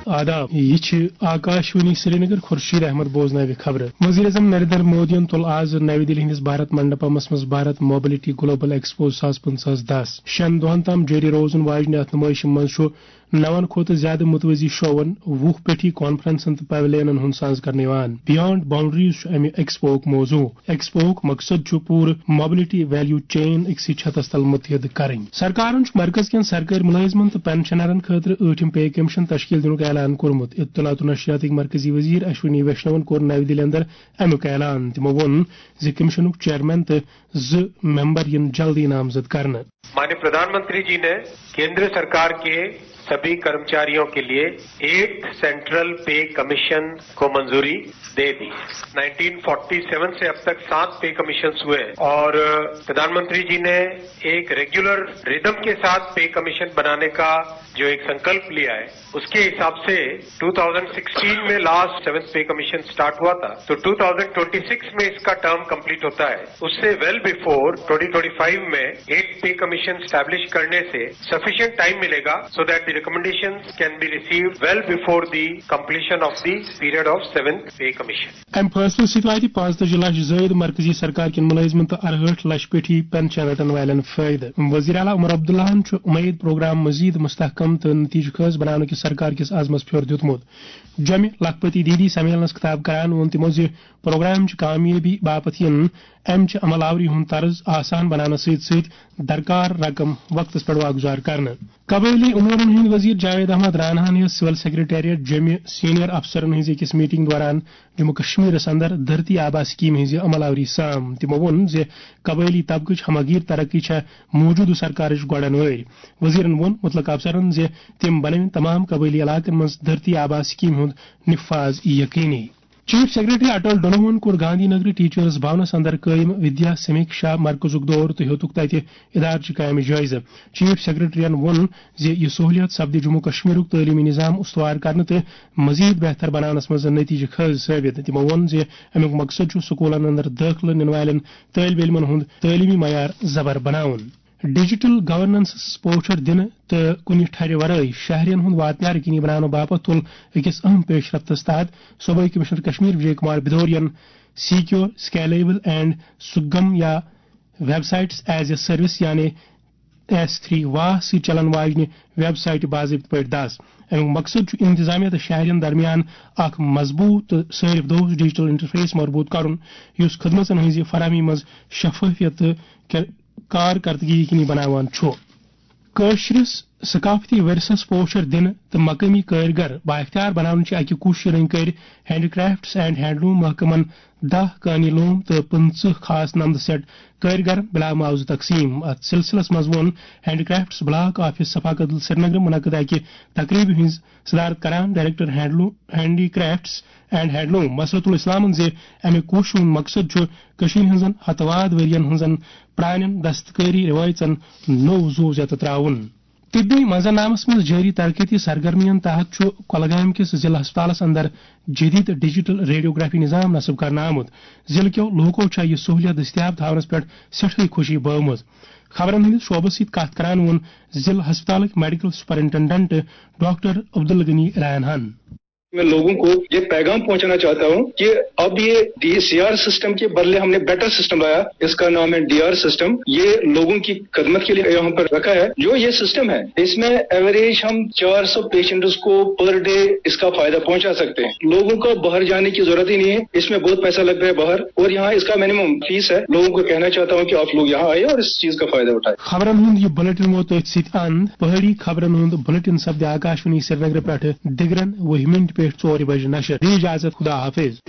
آداب یہ آکاشوانی سری نگر خورشید احمد بوزناوِ خبر وزیر اعظم نریندر مودی تل آز نئی دہلی ہندس بھارت منڈپمس مز بھارت موبلٹی گلوبل ایکسپو 2015 شین دہن تام جاری روزن واجنہ ات نمائش مز 9 کھوتہ زیادہ متوازی شوون 20 پیٹھی کانفرنسن تو پیولینن ہند ساز کرنے بیانڈ باؤنڈریز امہ ایکسپو موضوع ایکسپو مقصد پور موبلٹی ویلیو چین اکسی چھتس تل متحد کریں سرکارن مرکز کن سرکاری ملازمن تو پینشنرن خاطر 8م پے کمیشن تشکیل دنک اعلان کورمت اطلاعات و نشریات مرکزی وزیر اشونی ویشنون کور نئی دہلی اندر امیک اعلان تمو ون ز کمیشنک چیئرمین تو 2 ممبر ین جلدی نامزد کرنے माननीय प्रधानमंत्री जी ने केंद्र सरकार के सभी कर्मचारियों के लिए 8th सेंट्रल पे कमीशन को मंजूरी दे दी। 1947 से अब तक 7 पे कमीशन हुए और प्रधानमंत्री जी ने एक रेगुलर रिदम के साथ पे कमीशन बनाने का जो एक संकल्प लिया है उसके हिसाब से 2016 में लास्ट 7th पे कमीशन स्टार्ट हुआ था तो 2026 में इसका टर्म कंप्लीट होता है। उससे वेल बिफोर 2025 में 8th पे कमीशन स्टैब्लिश करने से सफिशिएंट टाइम मिलेगा so that the recommendations can be received well before the completion of the period of 7th pay commission. ام فیصلہ ست وات 45 لچھ زائد مرکزی سرکار کن ملازمن تو 68 لچھ پیٹھی پینشن رٹن والن فائدہ وزیر اعلیٰ عمر عبداللہ امید پروگرام مزید مستحکم تو نتیجہ خیز بنانے کی سرکار کس عزمس پھر دیتمت جمع لکھپتی دیدی سمیلنس خطاب کران وون تمو ز پروگرام کامیابی باپت ام عمل آوری ہند طرز آسان بنانا ست درکار رقم وقت پہ واگزار کرنا قبائلی امورن ہند وزیر جاوید احمد رانہن سول سیکریٹریٹ جمع سینئر افسرن ہز اکس میٹنگ دوران جموں کشمیرس اندر دھرتی آبا سکیم ہز عمل آوری سام تمو وون ز قبائلی طبقہ ہمگیر ترقی موجودہ سرکار گوڑن ویر وزیرن وون متعلقہ افسرن ز تم بنوین تمام قبائلی علاقن مز دھرتی آبا سکیم ہند نفاذ یقینی چیف سیکریٹری اٹل ڈونوون کور گاندھی نگر ٹیچرز بھونس اندر قائم ودیا سمیکشا مرکزک دور تو ہیوتک تتہ ادارچہ کامہ جائزہ چیف سیکریٹرین وون ز یہ سہولیت سپدِ جموں کشمیرک تعلیمی نظام استوار کرنے تو مزید بہتر بنانس مز نتیجہ خیز ثابت تمو وون ز امیک مقصد سکولن اندر داخلہ نن والن طالب علمن ہند تعلیمی معیار زبر بناون ڈیجیٹل گورننس پوچھر دن تو کن ٹھہر ورائے شہرین ہند واتنار یقینی بنانے باپت تل اکس اہم پیش رفتس تحت صوبائی کمشنر کشمیر وجے کمار بدورین سیکیور سکیلیبل اینڈ سگم یا web sites as a service یعنی S3 واہ سی چلن واجنہ ویب سائٹ باضابطہ پہ دس امیک مقصد انتظامیہ تو شہرین درمیان اخ مضبوط تو صارف دوست ڈیجیٹل انٹرفیس مربوط کرن اس خدمتن ہز فراہمی مز شفافیت کارکردگی یقینی بناوان کاشرس ثقافتی ورثس پوچھر دن تو مقامی کارگر با اختیار بناون اکہ کوشش رنگ کر ہینڈ کرافٹس اینڈ ہینڈلوم محکمن 10 کانی لوم تو 15 خاص نمد سیٹ کارگر بلا معاوضہ تقسیم ات سلسلس مز وون ہینڈ کرافٹس بلاک آفس ثقافت سری نگر منعقد اکہ تقریب ہز صدارت کران director handicrafts and handloom Musrat ul Islam ز امہ کوشش مقصد ہزن ہتواد ورین ہزن پران دستکاری روایتن نو زو زت تراؤن طبی منظرنامس مز جاری ترقیتی سرگرمین تحت کولگام کس ضلع ہسپتالس اندر جدید ڈیجیٹل ریڈیوگرافی نظام نصب کرنا آمت ضلع کیو لوکو یہ سہولیت دستیاب تھونس پہ سٹھے خوشی بہت خبرن ہندس شعبس ست کت کران وون ضلع ہسپتال میڈیکل سپرنٹنڈنٹ ڈاکٹر عبدالغنی رائنہن میں لوگوں کو یہ پیغام پہنچانا چاہتا ہوں کہ اب یہ DCR سسٹم کے بدلے ہم نے بیٹر سسٹم لایا، اس کا نام ہے DR سسٹم۔ یہ لوگوں کی خدمت کے لیے یہاں پر رکھا ہے۔ جو یہ سسٹم ہے اس میں ایوریج ہم 400 پیشنٹس کو پر ڈے اس کا فائدہ پہنچا سکتے ہیں۔ لوگوں کو باہر جانے کی ضرورت ہی نہیں ہے، اس میں بہت پیسہ لگ رہا ہے باہر، اور یہاں اس کا منیمم فیس ہے۔ لوگوں کو کہنا چاہتا ہوں کہ آپ لوگ یہاں آئے اور اس چیز کا فائدہ اٹھائے۔ خبرن ہند یہ بلٹن ووت ست اند پہاڑی خبرن ہند بلٹن سپد آکاشوانی سری نگر پہ دگرن 20 منٹ پہ 4 بجے نشر۔ اجازت، خدا حافظ۔